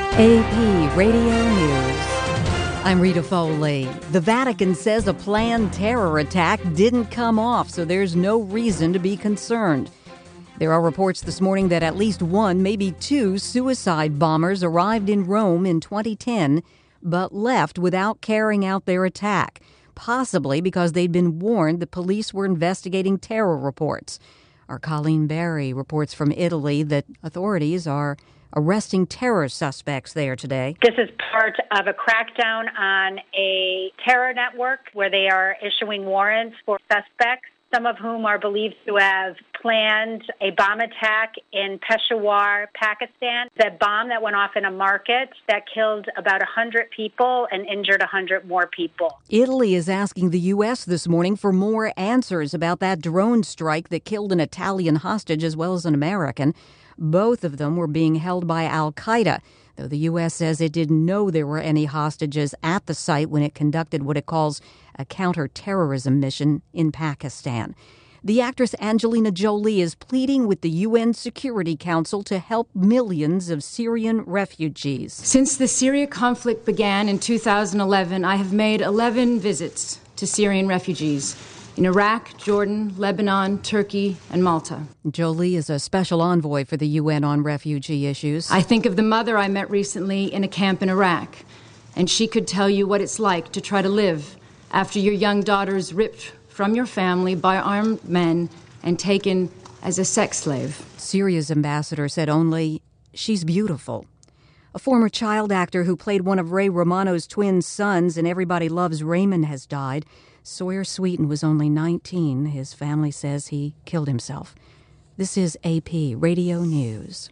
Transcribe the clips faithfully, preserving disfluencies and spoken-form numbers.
A P Radio News. I'm Rita Foley. The Vatican says a planned terror attack didn't come off, so there's no reason to be concerned. There are reports this morning that at least one, maybe two, suicide bombers arrived in Rome in twenty ten, but left without carrying out their attack, possibly because they'd been warned the police were investigating terror reports. Our Colleen Barry reports from Italy that authorities are arresting terror suspects there today. This is part of a crackdown on a terror network where they are issuing warrants for suspects, some of whom are believed to have planned a bomb attack in Peshawar, Pakistan. The bomb that went off in a market that killed about one hundred people and injured one hundred more people. Italy is asking the U S this morning for more answers about that drone strike that killed an Italian hostage as well as an American. Both of them were being held by al-Qaeda, though the U S says it didn't know there were any hostages at the site when it conducted what it calls a counterterrorism mission in Pakistan. The actress Angelina Jolie is pleading with the U N Security Council to help millions of Syrian refugees. Since the Syria conflict began in two thousand eleven, I have made eleven visits to Syrian refugees in Iraq, Jordan, Lebanon, Turkey, and Malta. Jolie is a special envoy for the U N on refugee issues. I think of the mother I met recently in a camp in Iraq, and she could tell you what it's like to try to live after your young daughter is ripped from your family by armed men and taken as a sex slave. Syria's ambassador said only, "She's beautiful." A former child actor who played one of Ray Romano's twin sons in Everybody Loves Raymond has died. Sawyer Sweeten was only nineteen. His family says he killed himself. This is A P Radio News.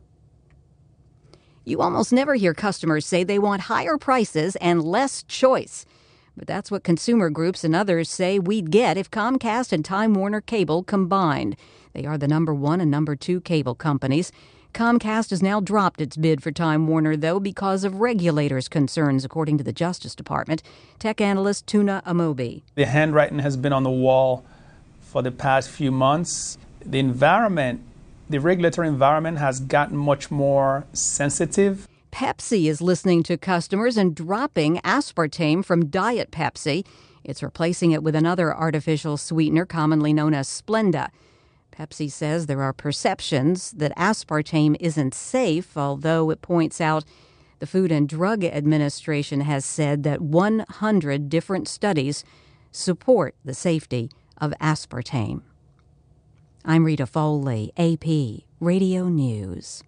You almost never hear customers say they want higher prices and less choice. But that's what consumer groups and others say we'd get if Comcast and Time Warner Cable combined. They are the number one and number two cable companies. Comcast has now dropped its bid for Time Warner, though, because of regulators' concerns, according to the Justice Department. Tech analyst Tuna Amobi. The handwriting has been on the wall for the past few months. The environment, the regulatory environment has gotten much more sensitive. Pepsi is listening to customers and dropping aspartame from Diet Pepsi. It's replacing it with another artificial sweetener commonly known as Splenda. Pepsi says there are perceptions that aspartame isn't safe, although it points out the Food and Drug Administration has said that one hundred different studies support the safety of aspartame. I'm Rita Foley, A P Radio News.